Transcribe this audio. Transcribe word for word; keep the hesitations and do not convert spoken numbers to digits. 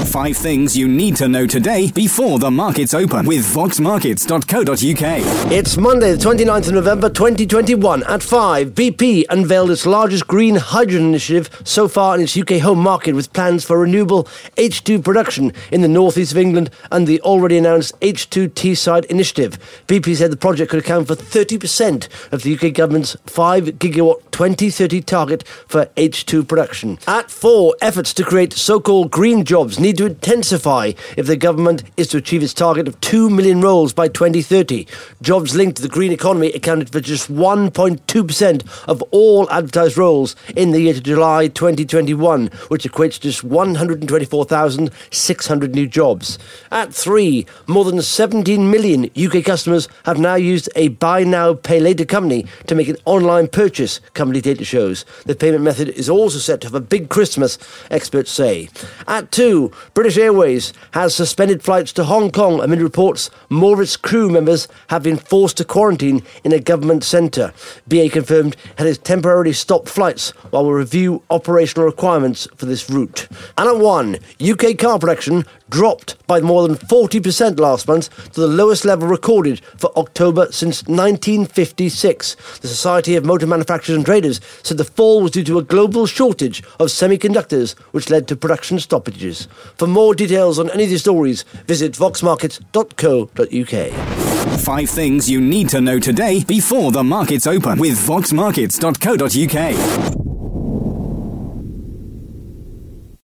Five things you need to know today before the markets open with vox markets dot co dot uk. It's Monday, the twenty-ninth of November twenty twenty-one. At five, B P unveiled its largest green hydrogen initiative so far in its U K home market, with plans for renewable H two production in the northeast of England and the already announced H two Teesside initiative. B P said the project could account for thirty percent of the U K government's five gigawatt twenty thirty target for H two production. At four, efforts to create so-called green jobs need to intensify if the government is to achieve its target of two million roles by twenty thirty. Jobs linked to the green economy accounted for just one point two percent of all advertised roles in the year to July twenty twenty-one, which equates to just one hundred twenty-four thousand six hundred new jobs. At three, more than seventeen million U K customers have now used a buy now, pay later company to make an online purchase, company data shows. The payment method is also set to have a big Christmas, experts say. At two, British Airways has suspended flights to Hong Kong amid reports more of its crew members have been forced to quarantine in a government centre. B A confirmed it has temporarily stopped flights while we review operational requirements for this route. And at one, U K car production dropped by more than forty percent last month to the lowest level recorded for October since nineteen fifty-six. The Society of Motor Manufacturers and Traders said the fall was due to a global shortage of semiconductors, which led to production stoppages. For more details on any of these stories, visit vox markets dot co dot uk. Five things you need to know today before the markets open with vox markets dot co dot uk.